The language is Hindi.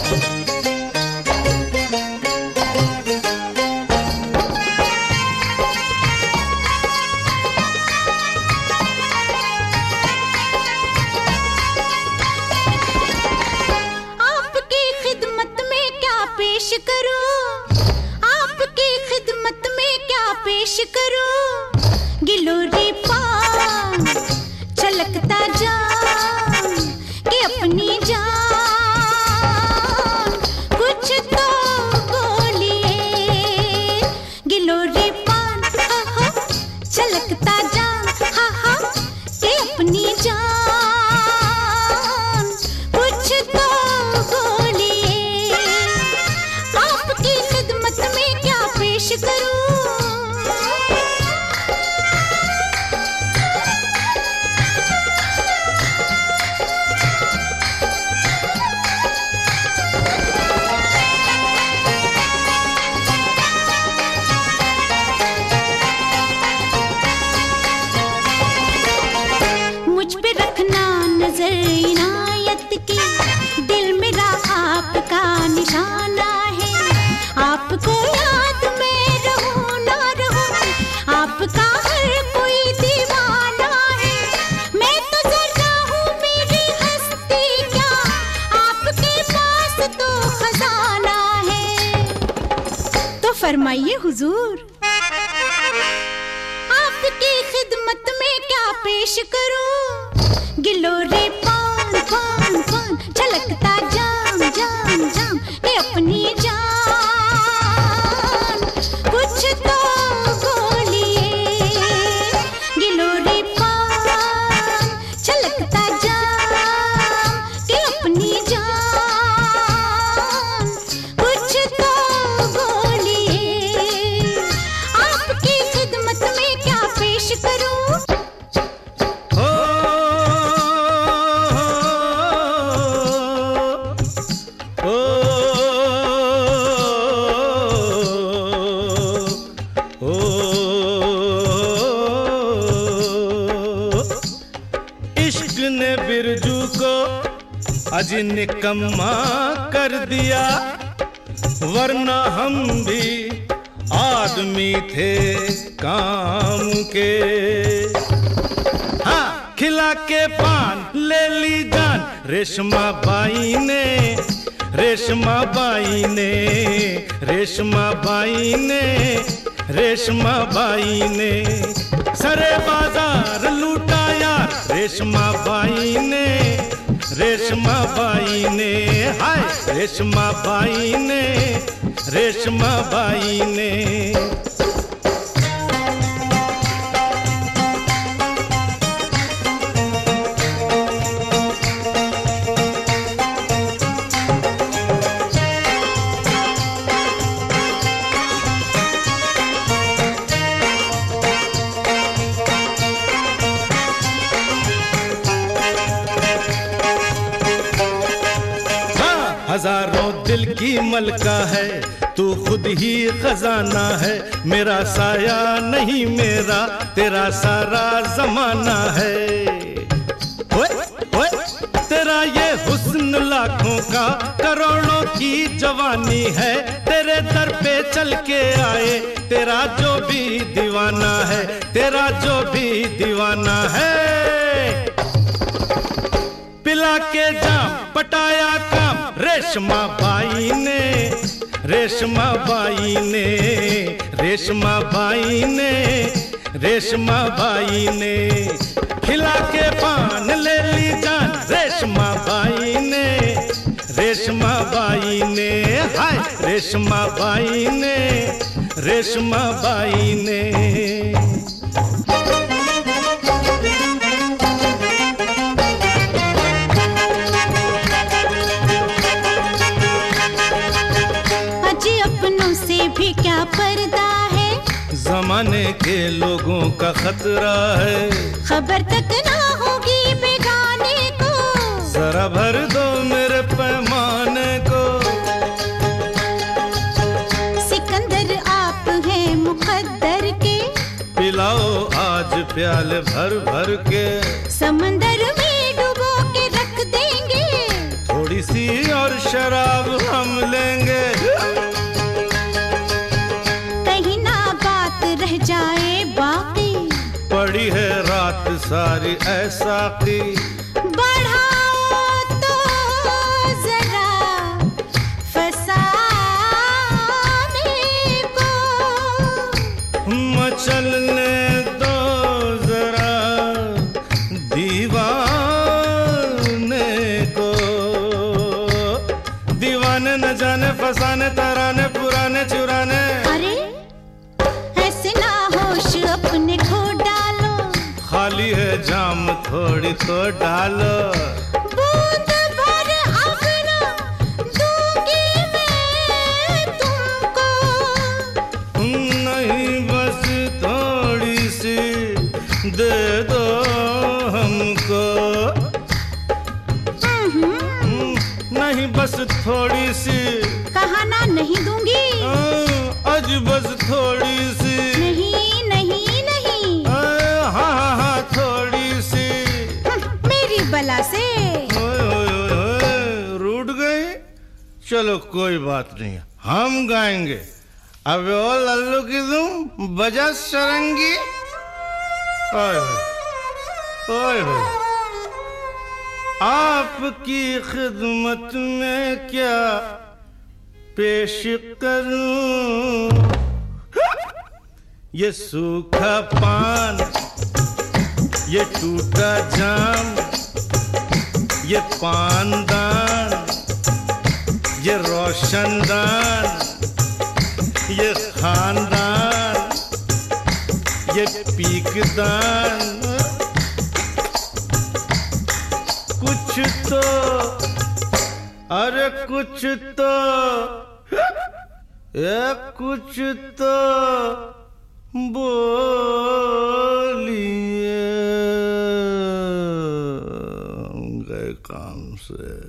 गिलोरी पान छलकता जान कि अपनी जान कुछ तो बोलिए। गिलोरी पान छलकता जान कि अपनी जान कुछ तो बोलिए। आपकी खिदमत में क्या पेश करूं? मुझ पे रखना नजर इनायत की, दिल मेरा आपका निशाना है। आपको याद में रहूं ना रहूं, आपका हर कोई दीवाना है। मैं तो जरा हूँ मेरी हस्ती क्या, आपके पास तो खजाना है। तो फरमाइए हुजूर, आपकी खिदमत में क्या पेश करूं? गिलोरी पान पान पान छलकता जाम जाम जाम ये अपनी जान कुछ तो बोलिए। गिलोरी पान छलकता जाम ये अपनी जान कुछ तो बोलिए। आपकी खिदमत में क्या पेश करूं? इश्क ने बिरजू को अज निकम्मा कर दिया, वरना हम भी आदमी थे काम के। हाँ, खिला के पान ले ली जान रेशमा बाई ने, रेशमा बाई ने, रेशमा बाई ने, रेशमा बाई ने। सरे बाजार लूटा यार रेशमा बाई ने, रेशमा बाई ने, हाय रेशमा बाई ने, रेशमा बाई ने। हजारों दिल की मलका है, तू खुद ही खजाना है। मेरा साया नहीं मेरा तेरा सारा जमाना है। ओए ओए तेरा ये हुस्न लाखों का करोड़ों की जवानी है। तेरे दर पे चल के आए तेरा जो भी दीवाना है, तेरा जो भी दीवाना है। पिला के जाम पटाया काम रेशमा बाई ने, रेशमा बाई ने, रेशमा बाई ने, रेशमा बाई ने। खिला के पान ले ली जान रेशमा बाई ने, रेशमा बाई ने, हाय रेशमा बाई ने, रेशमा बाई ने। भी क्या पर्दा है, जमाने के लोगों का खतरा है। खबर तक ना होगी बेगाने को, जरा भर दो मेरे पैमाने को। सिकंदर आप हैं मुकद्दर के, पिलाओ आज प्याले भर भर के। समंदर में डुबो के रख देंगे, थोड़ी सी और और शराब हम लेंगे। कहीं ना बात रह जाए बाकी, पड़ी है रात सारी ऐसा की। बढ़ाओ तो जरा फसाने को, मचलने दो जरा दीवाने को। दीवाने न जाने फसाने तराने पुराने चुराने। अरे ऐसे ना होश अपने खो डालो, खाली है जाम थोड़ी तो डालो। बूंद भर अपना दूंगी मैं तुमको, नहीं बस थोड़ी सी दे दो हमको। नहीं बस थोड़ी सी, कहा ना नहीं दूंगी। आज बस थोड़ी सी। नहीं नहीं नहीं, हाँ हाँ हाँ थोड़ी सी। मेरी बला से। ओए ओए ओए रूठ गई। चलो कोई बात नहीं, हम गाएंगे। अब ओ लल्लू की तुम बजा सरंगी। ओए ओए ओए, आपकी खिदमत में क्या पेश करूं। ये सूखा पान, ये टूटा जाम, ये पानदान, ये रोशनदान, ये खानदान, ये पीकदान। कुछ तो, अरे कुछ तो, कुछ तो बोलिए। गए काम से।